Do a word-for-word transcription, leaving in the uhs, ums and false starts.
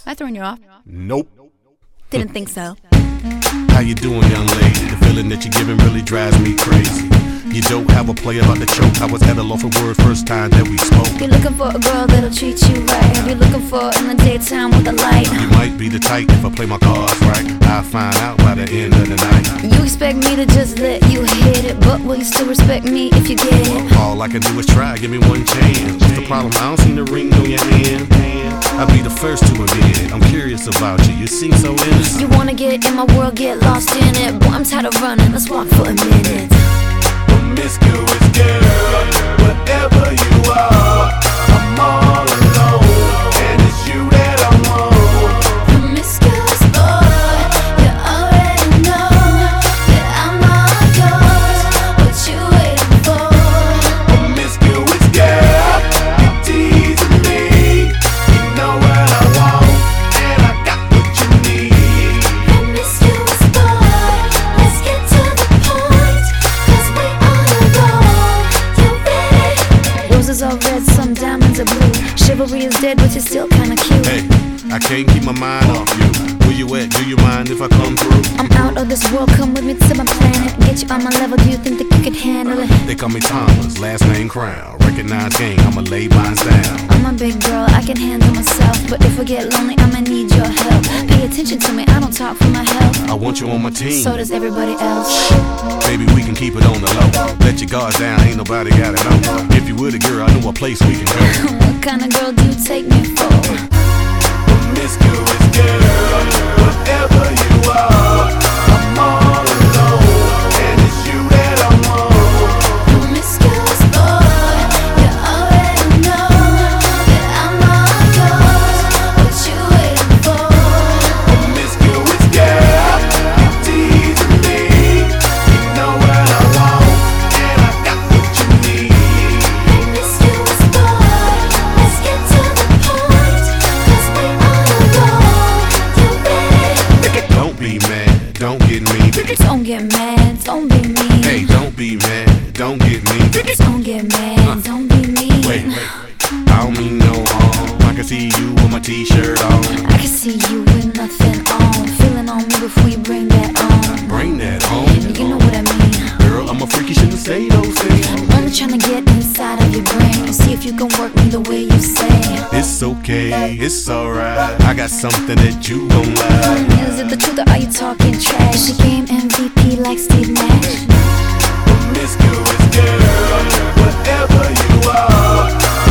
I throwing you off? Nope. Didn't think so. How you doing, young lady? The feeling that you're giving really drives me crazy. You don't have a play about the choke. I was at a loss for words first time that we spoke. You're looking for a girl that'll treat you right. You're looking for in the daytime with the light. You might be the type if I play my cards right. I'll find out by the end of the night. You expect me to just let you hit it, but will you still respect me if you get it? All I can do is try, give me one chance. What's the problem? I don't see the ring on your hand. I'll be the first to admit it. I'm curious about you, you seem so innocent. You wanna get in my world, get lost in it. Boy, I'm tired of running, let's walk for a minute. Promiscuous girl, whatever you are, I'm all alone, and it's you that I want. Promiscuous boy, you already know that I'm all yours. What you waiting for? Promiscuous girl, you teasing me. You know what I want, and I got what you need. Promiscuous boy, let's get to the point, 'cause we on the road. You ready? Roses are red, some diamonds are blue. Chivalry is dead, but you're still kinda cute. Hey, I can't keep my mind off you. Where you at? Do you mind if I come through? I'm out of this world, come with me to my planet. Get you on my level, do you think that you can handle it? They call me Thomas, last name Crown. Recognize game, I'ma lay mine down. I'm a big girl, I can handle myself. But if I get lonely, I'ma need your help. Pay attention to me, I don't talk for my health. I want you on my team. So does everybody else. Baby, we can keep it on the low. Let your guard down, ain't nobody gotta know. If you were the girl, I know a place we can go. What kind of girl do you take me for? Promiscuous girl, whatever you are, I'm all alone, and it's you that I want. Promiscuous boy, you already know that I'm all yours. What you waiting for? Promiscuous girl, you teasing me. You know what I want, and I got what you need. Promiscuous boy, let's get to the point, 'cause we on the road. You ready? Don't be mad, don't get me. Don't get mad, don't be mean. Hey, don't be mad, don't get me. Don't get mad, don't be mean. Wait, wait, I don't mean no harm. I can see you with my t-shirt on. I can see you with nothing on. Feeling on me before you bring that on. Bring that home. You know what I mean. Girl, I'm a freak, you shouldn't say those things. Only trying to get inside of your brain and see if you can work me the way you say. It's okay, it's alright. I got something that you gon' like. Is it the truth or are you talking trash? Is she game M V P like Steve Nash? Promiscuous girl, whatever you are,